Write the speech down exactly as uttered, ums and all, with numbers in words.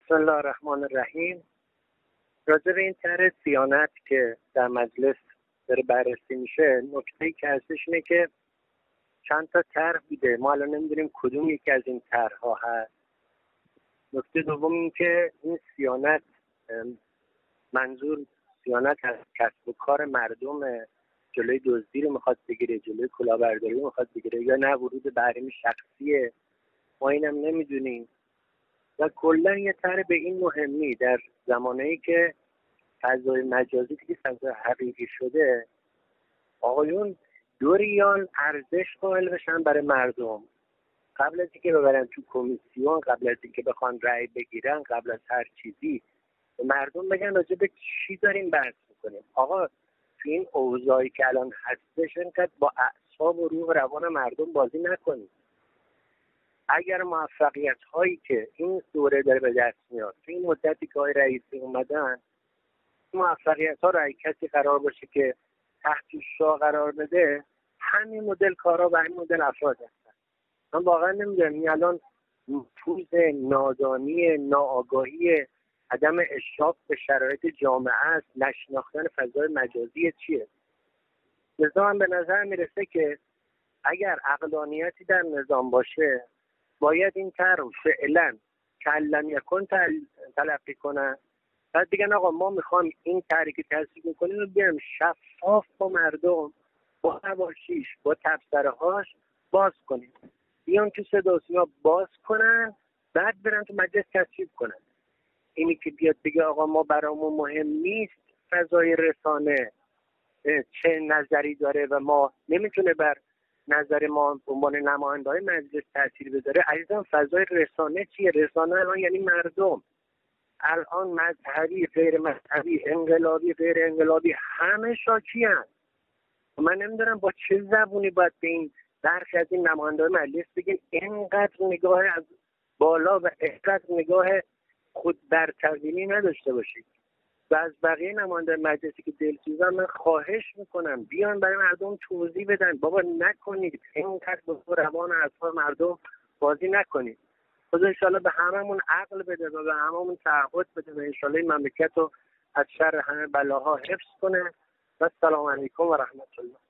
بسم الله الرحمن الرحیم. راجع به این طرح صیانت که در مجلس داره بررسی میشه، نکته‌ای که هستش اینه که چند تا طرح بوده، ما الان نمیدونیم کدوم یکی از این طرح‌ها هست. نکته دوم این که این صیانت منظور صیانت از کسب و کار مردم، جلوی دزدی رو میخواد بگیره، جلوی کلاهبرداری رو میخواد بگیره، یا نه ورود به حریم شخصیه، ما اینم نمیدونیم. و کلا یه طرح به این مهمی در زمانه‌ای که فضای مجازی دیگه فضای حقیقی شده، آقایون دو ریال ارزش قائل بشن برای مردم، قبل از اینکه ببرن تو کمیسیون، قبل از اینکه بخوان رأی بگیرن، قبل از هر چیزی به مردم بگن راجع به چی داریم بحث میکنیم. آقا تو این اوضاعی که الان هستش اینقدر با اعصاب و روح و روان مردم بازی نکنید. اگر موفقیت هایی که این دوره داره به دست میاد تو این مدتی که های رئیسی اومدن، موفقیت ها رو اگه کسی قرار باشه که تحت شاه قرار بده، همین مدل کارا و همین مدل افراد هستن. من واقعا نمیدونم این الان نفوذ نادانی، ناآگاهی، عدم اشراف به شرایط جامعه است، نشناختن فضای مجازی چیه. نظام به نظر میرسه که اگر عقلانیتی در نظام باشه، باید این طرح فعلا کلم یکن تلقی کنن، بعد بگن آقا ما میخوام این طرحی که تصویب میکنیم رو بیاریم شفاف با مردم، با حواشیش، با تبصره هاش باز کنیم، بیان تو صدا و سیما باز کنن، بعد برن تو مجلس تصویب کنن. اینی که بیاد بگه آقا ما برامون مهم نیست فضای رسانه چه نظری داره و ما نمیتونه بر نظر ما به عنوان نماینده‌های مجلس تاثیر بذاره. عزیزان فضای رسانه چیه؟ رسانه الان یعنی مردم. الان مذهبی، غیر مذهبی، انقلابی، غیر انقلابی، همه شاکی هست. من نمیدونم با چه زبونی باید به این برخی از این نماینده‌های مجلس بگیم اینقدر نگاه از بالا و اینقدر نگاه خود برتربینی نداشته باشید. و از بقیه نماینده مجلسی که دلسوزن من خواهش میکنم بیان برای مردم توضیح بدن. بابا نکنید اینقدر با روان اعصاب مردم بازی نکنید. خدا انشالله به هممون عقل بده و به هممون تعهد بده و انشالله این مملکت رو از شر همه بلاها حفظ کنه. و السلام علیکم و رحمت الله.